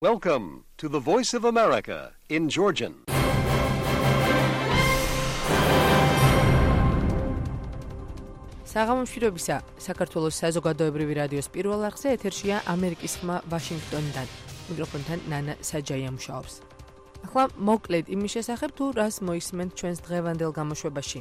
Welcome to the Voice of America in Georgian. საღამომშვიდობისა, საქართველოს საზოგადოებრივი რადიოს პირველ არხზე ეთერშია ამერიკის ხმა ვაშინგტონიდან. მიკროფონთან ნანა საჯაია მუშაობს. ახლა მოკლედ იმის შესახებ თუ რას მოისმენთ ჩვენს დღევანდელ გამოშვებაში.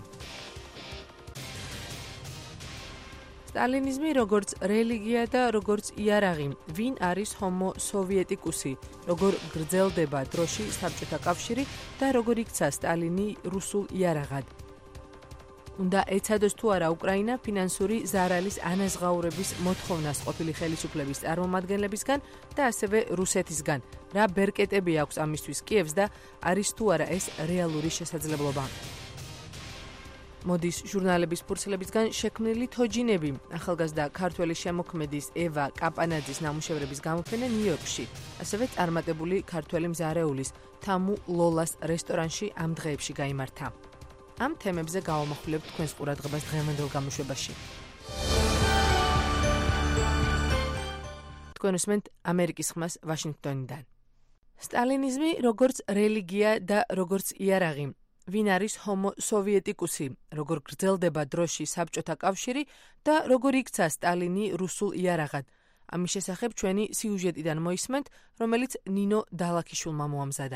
სტალინიზმი როგორც რელიგია და როგორც იარაღი, ვინ არის ჰომო სოვიეტიკუსი, როგორ გრძელდება დროში საბჭოთა კავშირი და როგორ იქცა სტალინი რუსულ იარაღად. უნდა ეცადოს თუ არა უკრაინა ფინანსური ზარალის ანაზღაურების მოთხოვნას ყოფილი ხელისუფლების წარმომადგენლებისგან და ასევე რუსეთისგან. რა ბერკეტები აქვს ამისთვის კიევს და არის თუ არა ეს რეალური შესაძლებლობა. მოდის ჟურნალების ფურცლებისგან შექმნილი თოჯინები, ახალგაზრდა ქართველი შემოქმედის ევა კაპანაძის ნამუშევრების გამოფენა ნიუ-იორკში, ასევე წარმატებული ქართველი მზარეულის თამუ ლოლას რესტორანში ამ დღეებში გაიმართა. ამ თემებზე გავამახვილებთ თქვენს ყურადღებას დღევანდელ გამოშვებაში. თქვენ უსმენთ ამერიკის ხმას ვაშინგტონიდან. სტალინიზმი როგორც რელიგია და როგორც იარაღი, ვინ არის ჰომო სოვიეტიკუსი, როგორ გრძელდება დროში საბჭოთა კავშირი და როგორ იქცა სტალინი რუსულ იარაღად. ამის შესახებ ჩვენი სიუჟეტიდან მოისმენთ, რომელიც ნინო დალაქიშვილმა მოამზადა.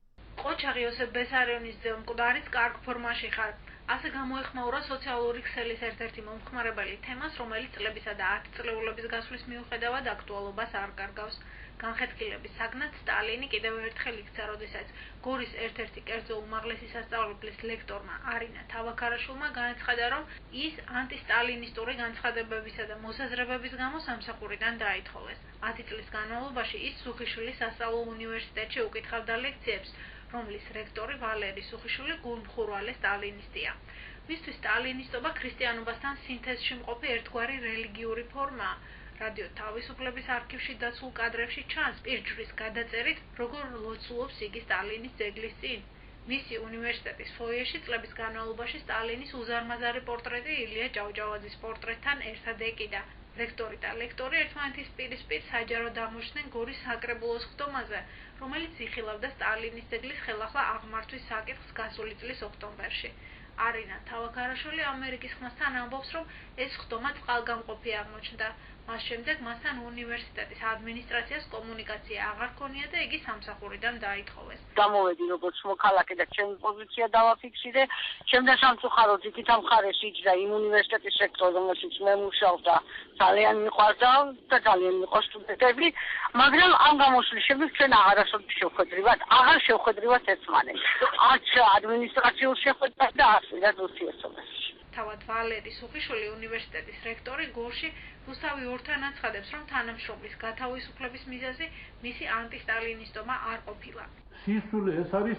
ოჩაღი იოსებ ბესარიონის ძე მკვდარიც კარგ ფორმაში ხარ. ასე გამოეხმაურა სოციალური ქსელის ერთ-ერთი მომხმარებელი თემას, რომელიც წლებისა და ათწლეულების გასვლის მიუხედავად აქტუალობას არ კარგავს. განხეთქილების საგნად სტალინი კიდევ ერთხელ იქცა, როდესაც გორის ერთ-ერთი კერძო უმაღლესი სასწავლებლის ლექტორმა არინა თავაქარაშვილმა განაცხადა, რომ ის ანტისტალინისტური განცხადებებისა და მოსაზრებების გამო სამსახურიდან დაითხოვეს. 10 წლის განმავლობაში ის სუხიშვილის სასწავლო უნივერსიტეტში უკითხავდა ლექციებს, რომლის რექტორი ვალერი სუხიშვილი გულმხურვალე სტალინისტია. მისთვის სტალინისტობა ქრისტიანობასთან სინთეზში მყოფი ერთგვარი რელიგიური ფორმაა. რადიო თავისუფლების არქივში დაცულ კადრებში ჩანს პირჯვრის გადაწერით, როგორ ლოცულობს იგი სტალინის ძეგლის წინ. მისი უნივერსიტეტის ფოიეში წლების განმავლობაში სტალინის უზარმაზარი პორტრეტი ილია ჭავჭავაძის პორტრეტთან ერთად ეკიდა. რექტორი და ლექტორი ერთმანეთის პირისპირ საჯაროდ აღმოჩნდნენ გორის საკრებულოს ხდომაზე, რომელიც იხილავდა სტალინის ძეგლის ხელახლა აღმართვის საკითხს გასული წლის ოქტომბერში. არინა თავაქარაშვილი ამერიკის ხმასთან ამბობს, რომ ეს ხდომა წყალგამყოფი აღმოჩნდა. მას შემდეგ მასთან უნივერსიტეტის ადმინისტრაციას კომუნიკაცია აღარ ჰქონია და იგი სამსახურიდან დაითხოვეს. გამოვედი როგორც მოქალაქე და ჩემი პოზიცია დავაფიქსირე. ჩემდა სამწუხაროდ იქით ამ მხარეში იჯდა იმ უნივერსიტეტის რექტორი, რომელშიც მე მუშაობდა, ძალიან მიყვარდა და ძალიან მიყვარს სტუდენტები, მაგრამ ამ გამოშვის შემდეგ ჩვენ აღარასოდეს აღარ შევხვედრივად ერთმანეთს. არც ადმინისტრაციულ შეხვედრას და არც ურთიერთობებში. თავად ვალერი სუხიშვილი უნივერსიტეტის რექტორი გორში რუსთავი ორთან აცხადებს, რომ თანამშრომლის გათავისუფლების მიზეზი მისი ანტისტალინისტობა არ ყოფილა. სისულე ეს არის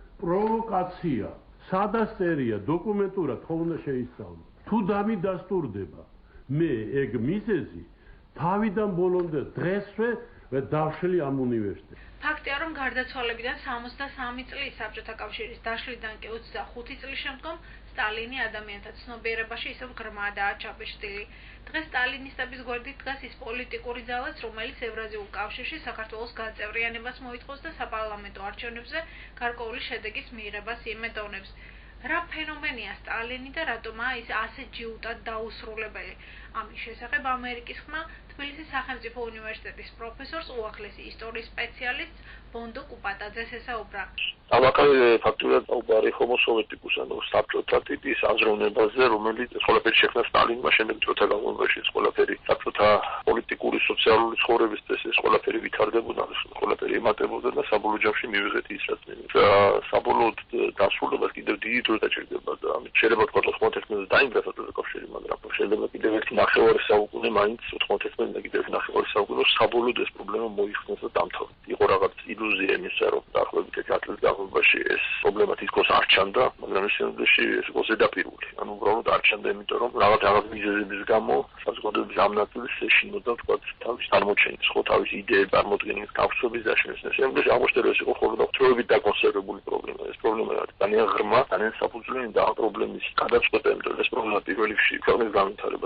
პროვოკაცია. სადასწერია დოკუმენტურად ხო უნდა შეისწავლო. თუ დამიდასტურდება, მე ეგ მიზეზი თავიდან ბოლომდე დღესვე დავშლი ამ უნივერსიტეტს. ფაქტია, რომ გარდაცვალებიდან 63 წლის საბჭოთა კავშირის დაშლიდან კი 25 წლის შემდგომ სტალინი ადამიანთა ცნობიერებაში ისევ ღრმადაა ჩაბეჭდილი. დღეს სტალინისტების გვერდით დგას ის პოლიტიკური ძალაც, რომელიც ევრაზიულ კავშირში საქართველოს გაწევრიანებას მოითხოვს და საპარლამენტო არჩევნებზე გარკვეული შედეგის მიღებას იმედოვნებს. რა ფენომენია სტალინი და რატომაა ის ასე ჯიუტად დაუსრულებელი? ამის შესახებ ამერიკის ხმა თბილისის სახელმწიფო უნივერსიტეტის პროფესორს, უახლესი ისტორიის სპეციალისტს ბონდო კუპატაძეს ესაუბრა. ამაკალე ფაქტურად აუბარი ჰომო სოვიეტიკუს, ანუ საბჭოთა ტიპის აზროვნებაზე, რომელიც ყველაფერი შექმნა სტალინმა, შემდეგ დროთა განმავლობაში ეს ყველაფერი საბჭოთა პოლიტიკური, სოციალური ცხოვრების წესის ყველაფერი ვითარდებოდა, ყველაფერი ემატებოდა და საბოლოო ჯამში მივიღეთ ის, რაც მივიღეთ. საბოლოოდ დასრულებას კიდევ დიდი დრო დაჭირდება და ამით შეიძლება თქვა 91-ზე დაინგრა საბჭოთა კავშირი, მაგრამ შეიძლება კიდევ ერთი ნახევარი საუკუნე მაინც 91-ზე და კიდევ ნახევარი საუკუნე საბოლოოდ ეს პრობლემა მოიხსნეს და დამთავრდა. იყო რაღაც ილუზია იმისა, რომ დაახლოებით 10 წლის განმავლობაში ეს პრობლემა თითქოს არ ჩანდა, მაგრამ შემდგომში ეს იყო ზედაპირული. ანუ უბრალოდ არ ჩანდა, იმიტომ რომ რაღაც მიზეზების გამო საზოგადოების ამ ნაწილის ეშინოდა თქვა თავის წარმოჩენის, ხო თავის იდეების წარმოდგენის, გავსწრების დაშენის. შემდგომში აღმოჩნდა, რომ ეს იყო ხოლმე თვეებით დაკონსერვებული პრობლემა. ეს პრობლემა era ძალიან ღრმა, ძალიან საფუძვლიანი და ამ პრობლემის გადაწყვეტა, იმიტომ რომ ეს პრობლემა პირველ რიგში ქვეყნის განვითარებას, საზოგადოების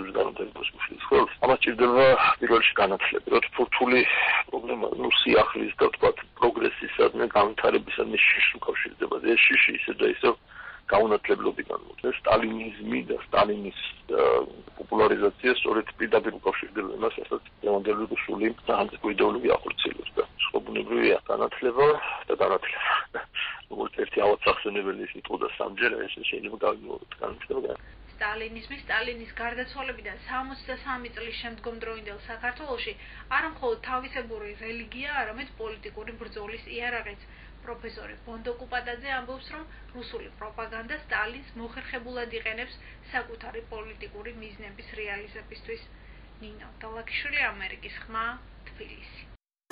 მოძრაობებს განვითარებას უშლის ხელს. ამას ჭირდება პირველ რიგში განათლება. რთული პრობლემა, სიახლის და თქვა პროგრესისადმი განვითარებისადმი შიში უკავშირდება. ეს შიში ისე და ისე გაუნათლებლობიდან მოდის. სტალინიზმი და სტალინის პოპულარიზაცია სწორედ პირდაპირ უკავშირდება იმას, რასაც დღევანდელი რუსული სახელმწიფო იდეოლოგია ახორციელებს და შრომუნებრივია განათლება და განათლება. როგორც ერთი ავადსახსენებელი ის იყო და სამჯერ ეს შეიძლება განვითარდება. სტალინის გარდაცვალებიდან 63 წლის შემდგომ დროინდელ საქართველოში არა მხოლოდ თავისებური რელიგია, არამედ პოლიტიკური ბრძოლის იარაღიც. პროფესორი ბონდო კუპატაძე ამბობს, რომ რუსული პროპაგანდა სტალინს მოხერხებულად იყენებს საკუთარი პოლიტიკური მიზნების რეალიზებისთვის. ნინო დალაკიშვილი, ამერიკის ხმა, თბილისი.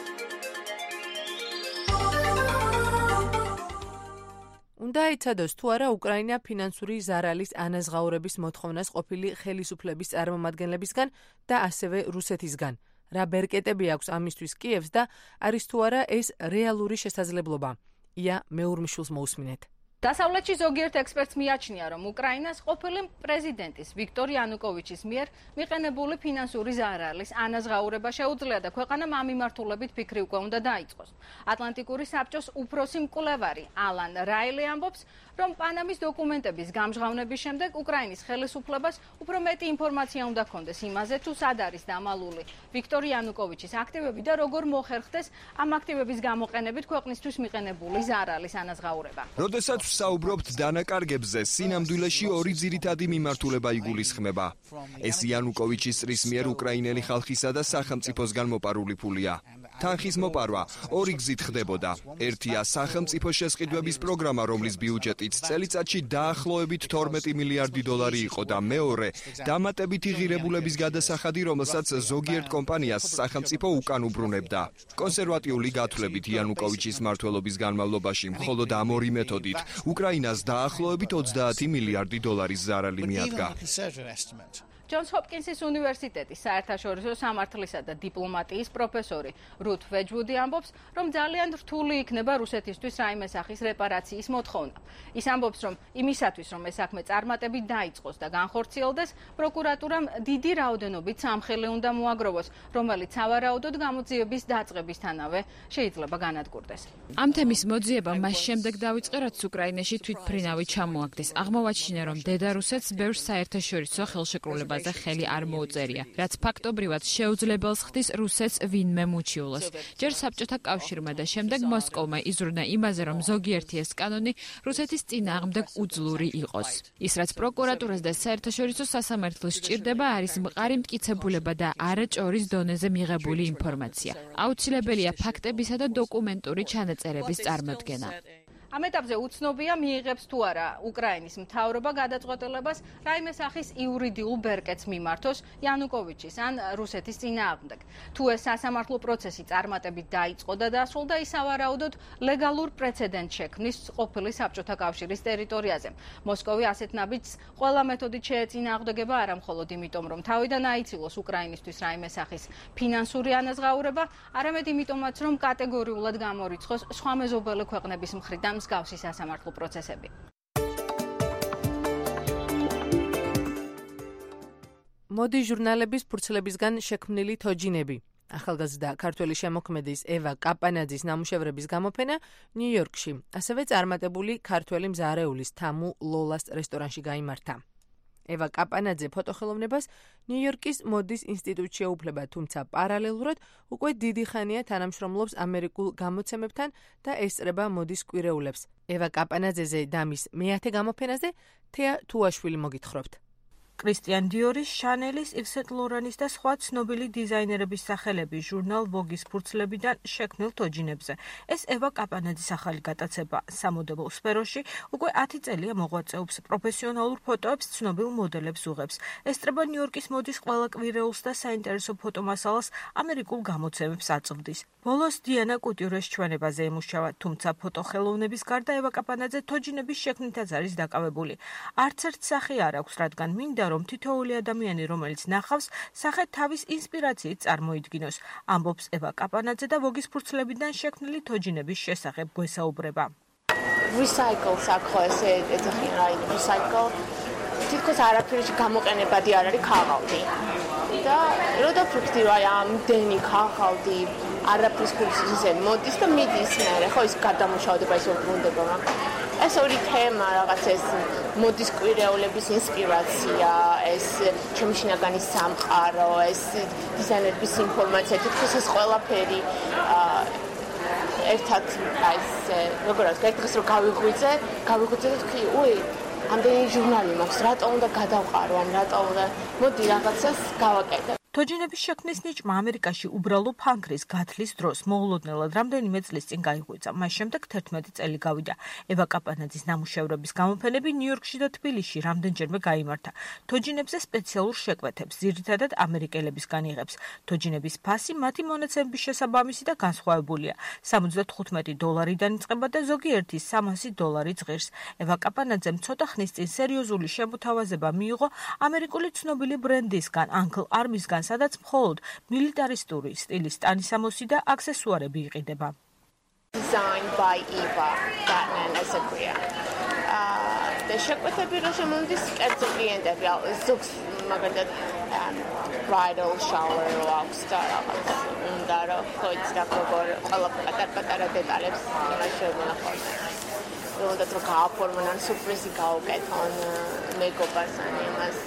უნდა იცადოს თუ არა უკრაინა ფინანსური ზარალის ანაზღაურების მოთხოვნას ყოფილი ხელისუფლების წარმომადგენლებისგან და ასევე რუსეთისგან. რა ბერკეტები აქვს ამისთვის კიევს და არის თუ არა ეს რეალური შესაძლებლობა. ია მეურმიშვილს მოусმინეთ. დასავლეთში ზოგიერთ ექსპერტს მიაჩნია, რომ უკრაინას ყოფილი პრეზიდენტის ვიქტორ იანუკოვიჩის მიერ მიყენებული ფინანსური ზარალის ანაზღაურება შეუძლია და ქვეყანამ ამ მიმართულებით ფიქრი უკვე უნდა დაიწყოს. ატლანტიკური საბჭოს უფროსი მკვლევარი ალან რაილი ამბობს, რომ პანამის დოკუმენტების გამჟღავნების შემდეგ უკრაინის ხელისუფლებას უფრო მეტი ინფორმაცია უნდა ჰქონდეს იმაზე, თუ სად არის დამალული ვიქტორ იანუკოვიჩის აქტივები და როგორ მოხერხდეს ამ აქტივების გამოყენებით ქვეყნისთვის მიყენებული ზარალის ანაზღაურება. როდესაც საუბრობთ დანაკარგებზე, სინამდვილეში ორი ძირითადი მიმართულება იგულისხმება. ეს იანუკოვიჩის წრის მიერ უკრაინელი ხალხისა და სახელმწიფოსგან მოპარული ფულია. თანხის მოპარვა ორი გზით ხდებოდა. ერთია სახელმწიფო შესყიდვების პროგრამა, რომლის ბიუჯეტიც წელიწადში დაახლოებით 12 მილიარდი დოლარი იყო და მეორე დამატებითი ღირებულების გადასახადი, რომელსაც ზოგიერთ კომპანიას სახელმწიფო უკან უბრუნებდა. კონსერვატიული გათვლებით იანუკოვიჩის მმართველობის განმავლობაში მხოლოდ ამ ორი მეთოდით უკრაინას დაახლოებით 30 მილიარდი დოლარის ზარალი მიადგა. ჯონს ჰოპკინსის უნივერსიტეტის საერთაშორისო სამართლისა და დიპლომატიის პროფესორი რութ ვეჯვუდი ამბობს, რომ ძალიან რთული იქნება რუსეთისთვის რაიმე სახის რეპარაციის მოთხოვნა. ის ამბობს, რომ იმისათვის, რომ ეს საქმე წარმატებით დაიწყოს და განხორციელდეს, პროკურატურამ დიდი რაოდენობით სამხელი უნდა მოაგროვოს, რომელიც სავარაუდოდ გამოძიების დაწყებისთანავე შეიძლება განადგურდეს. ამ თემის მოძიება მას შემდეგ დაიწყო, რაც უკრაინაში თვითმფრინავი ჩამოაგდეს. აღმოვაჩინა, რომ დედა რუსეთს ბევრ საერთაშორისო ხელშეკრულებას ხელი არ მოუწერია, რაც ფაქტობრივად შეუძლებელს ხდის რუსეთს ვინმე მუჩიულოს. ჯერ საბჭოთა კავშირმა და შემდეგ მოსკოვმა იზრუნა იმაზე, რომ ზოგიერთი ეს კანონი რუსეთის წინააღმდეგ უძლური იყოს. ის, რაც პროკურატურას და საერთაშორისო სასამართლოს სჭირდება, არის მყარი მტკიცებულება და არაჭორის დონეზე მიღებული ინფორმაცია. აუცილებელია ფაქტებისა და დოკუმენტური ჩანაწერების წარმოდგენა. ამ ეტაპზე უცნობია მიიღებს თუ არა უკრაინის მთავრობა გადაწყვეტილებას რაიმე სახის იურიდიულ ბერკეტს მიმართოს იანუკოვიჩის ან რუსეთის წინააღმდეგ. თუ ეს სასამართლო პროცესი წარმატებით დაიწყო და დასრულდა, ის სავარაუდოდ ლეგალურ პრეცედენტს შექმნის ყოფილი საბჭოთა კავშირის ტერიტორიაზე. მოსკოვი ასეთ ნაბიჯს ყველა მეთოდით შეეწინააღმდეგება, არა მხოლოდ იმიტომ, რომ თავიდან აიცილოს უკრაინისთვის რაიმე სახის ფინანსური ანაზღაურება, არამედ იმიტომაც, რომ კატეგორიულად გამორიცხოს სხვა მეზობელი ქვეყნების მხრიდან მსგავსი სასამართლო პროცესები. მოდი ჟურნალების ფურცლებისგან შექმნილი თოჯინები. ახალგაზრდა ქართველი შემოქმედის ევა კაპანაძის ნამუშევრების გამოფენა ნიუ-იორკში, ასევე წარმატებული ქართველი მზარეულის თამუ ლოლას რესტორანში გაიმართა. ევა კაპანაძე ფოტოხელოვნებას ნიუ-იორკის მოდის ინსტიტუტში ეუფლება, თუმცა პარალელურად უკვე დიდი ხანია თანამშრომლობს ამერიკულ გამოცემებთან და ესწრება მოდის კვირეულებს. ევა კაპანაძეზე და მის მეათე გამოფენაზე თეა თუაშვილი მოგითხრობთ. კრისტიან დიორის, შანელის, ივ სენ ლორანის და სხვა ცნობილი დიზაინერების სახელები ჟურნალ ვოგის ფურცლებიდან შექმნილ თოჯინებზე. ეს ევა კაპანაძის ახალი გატაცება სამოდელო სფეროში უკვე 10 წელია მოღვაწეობს, პროფესიონალურ ფოტოებს ცნობილ მოდელებს უღებს. ესწრება ნიუ-იორკის მოდის ყველა კვირეულს და საინტერესო ფოტომასალას ამერიკულ გამოცემებს აწვდის. ბოლოს დიანა კუტიურეს ჩვენებაზე ემუშავა, თუმცა ფოტოხელოვნების გარდა ევა კაპანაძე თოჯინების შექმნითაც არის დაკავებული. არც ერთ სახე არ აქვს, რადგან მინდა რომ თითოეული ადამიანი, რომელიც ნახავს, სახე თავის ინსპირაციით წარმოიდგინოს, ამბობს ევა კაპანაძე და ვოგის ფურცლებიდან შექმნილი თოჯინების შესახებ გვესაუბრება. Recycle, ça croise, c'est recycle. თითქოს არაფერში გამოყენებადი არ არის ქაღალდი. და როდა ფიქრობდი რომ ამდენი ქაღალდი არაფრის ქულზე მოდის და მიდის მე ხო ის გადამუშავდება ის უბრუნდება მაგრამ ეს ორი თემა რაღაც ეს მოდის კვირეულების ინსპირაცია ეს ჩემი შინაგანი სამყარო ეს დიზაინერების ინფორმაცია თითქოს ეს ყველაფერი ერთად ეს როგორ არის ერთ დღეს რომ გავიღვიძე და თქვი უი ამდენი ჟურნალი მაქვს რატო უნდა გადავყარო ან რატო უნდა მოდი რაღაცას გავაკეთე თოჯინების შექმნის ნიჭმა ამერიკაში უბრალო ფანქრის გათლის დროს მოულოდნელად რამდენიმე წლის წინ გაიღვიძა. მას შემდეგ 11 წელი გავიდა. ევა კაპანაძის ნამუშევრების გამოფენები ნიუ-იორკში და თბილისში რამდენჯერმე გაიმართა. თოჯინებზე სპეციალურ შეკვეთებს, ძირითადად ამერიკელებისგან იღებს. თოჯინების ფასი მათი მონაცემების შესაბამისი და განსხვავებულია. $75 იწყება და ზოგიერთი $300 ჟღერს. ევა კაპანაძემ ცოტა ხნის წინ სერიოზული შემოთავაზება მიიღო ამერიკული ცნობილი ბრენდისგან, Uncle Army-სგან სადაც მხოლოდ მილიტარისტური სტილის ტანისამოსი და აქსესუარები იყიდება. Designed by Eva Batman as a queer. და შეკვეთები რომ შემოდის კერძო კლიენტები, ზოგს მაგალითად bridal shower აქვს და რაღაც უნდა რომ ხოიც და როგორ ყველა პატარ-პატარა დეტალებს იმაშოებენ ხოლმე. უნდა რომ გააფორმონ ან სურპრიზი გაუკეთონ მეკოპას ან იმას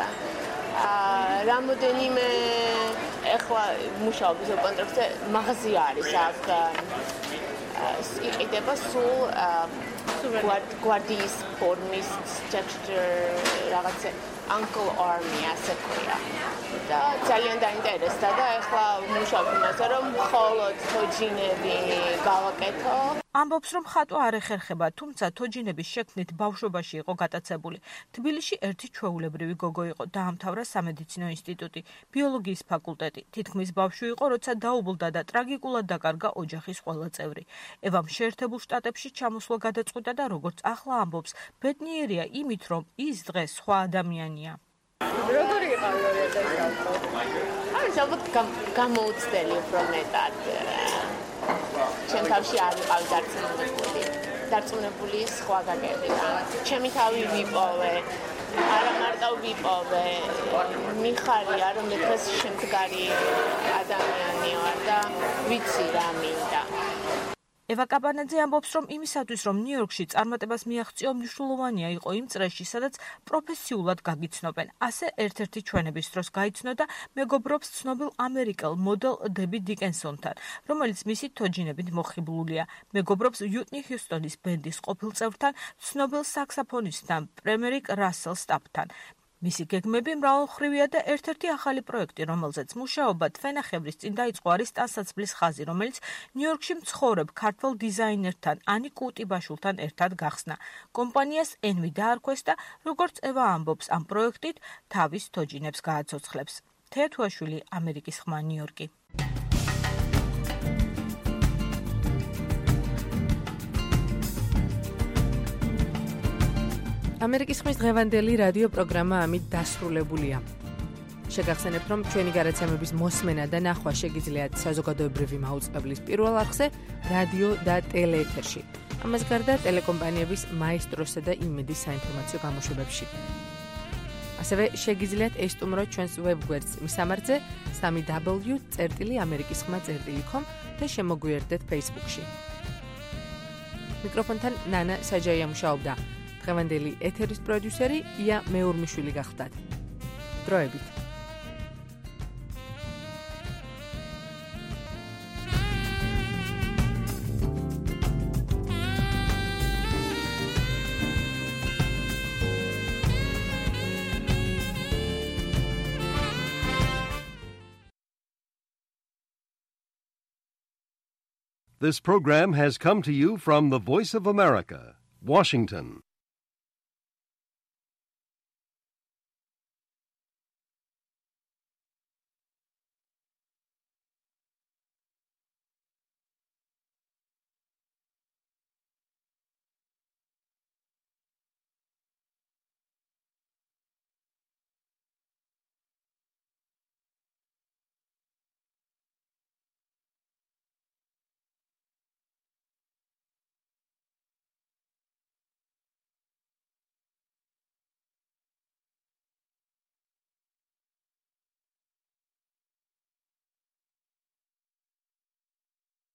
რამოდენიმე ეხლა მუშაობის კონტრაქტზე მაღაზი არის აქ იყიდება სულ გვარდიის ფორმის texture რაღაცა Uncle Army ასე ქვია და ძალიან დაინტერესდა და ეხლა მუშაობ იმაზე რომ მხოლოდ თოჯინები გავაკეთო ამბობს რომ ხატვა არ ეხერხება, თუმცა თოჯინების შექმნით ბავშვობაში იყო გატაცებული. თბილისში ერთი ჩვეულებრივი გოგო იყო, დაამთავრა სამედიცინო ინსტიტუტი, ბიოლოგიის ფაკულტეტი. თითქმის ბავშვი იყო, როცა დაუბლდა და ტრაგიკულად დაკარგა ოჯახის ყველა წევრი. ევამ შეერთებულ შტატებში ჩამოსვლა გადაწყვიტა და როგორც ახლა ამბობს, ბედნიერია იმით, რომ ის დღეს სხვა ადამიანია. როგორი იყავი ეს ალბათ გამოუცდელი უფრო მეტად ჩემ თავში არ ვიყავი დარწმუნებული სხვა გაგებიდან. ჩემი თავი ვიპოვე, არა მარტო ვიპოვე, მიხარია რომ მე დღეს შემდგარი ადამიანი ვარ და ვიცი რა მინდა. ევა კაპანაძე ამბობს, რომ იმისათვის, რომ ნიუ-იორკში წარმატებას მიაღწიო, მნიშვნელოვანია იყო იმ წრეში, სადაც პროფესიულად გაგიცნობენ. ასე ერთ-ერთი ჩვენების დროს გაიცნო და მეგობრობს ცნობილ ამერიკელ მოდელ დები დიკენსონთან, რომელიც მისი თოჯინებით მოხიბლულია. მეგობრობს უიტნი ჰიუსტონის ბენდის ყოფილ წევრთან, ცნობილ საქსაფონისტთან პრემერიკ რასელ სტაპთან. მისი გეგმები მრავალმხრივია და ერთ-ერთი ახალი პროექტი, რომელზეც მუშაობა თვენახევრის წინ დაიწყო, არის ტანსაცმლის ხაზი, რომელიც ნიუ-იორკში მცხოვრებ ქართველ დიზაინერთან ანი კუტიბაშვილთან ერთად გახსნა. კომპანიას ენვი დაარქვეს და როგორც ევა ამბობს, ამ პროექტით თავის თოჯინებს გააცოცხლებს. თეა თუაშვილი, ამერიკის ხმა, ნიუ-იორკი. ამერიკის ხმის დღევანდელი რადიო პროგრამა ამით დასრულებულია. შეგახსენებთ, რომ ჩვენი გადაცემების მოსმენა და ნახვა შეგიძლიათ საზოგადოებრივი მაუწყებლის პირველ არხზე, რადიო და ტელეეთერში. ამას გარდა ტელეკომპანიების მაესტროსა და იმედის საინფორმაციო გამოშვებებში. ასევე შეგიძლიათ ესტუმროთ ჩვენს ვებგვერდს მისამართზე www.amerikiskhma.com და შემოგვიერთდეთ Facebook-ში. მიკროფონთან ნანა საჯაია მუშაობდა. დღევანდელი ეთერის პროდიუსერი ია მეურმიშვილი გახლდათ. დროებით. This program has come to you from the Voice of America, Washington.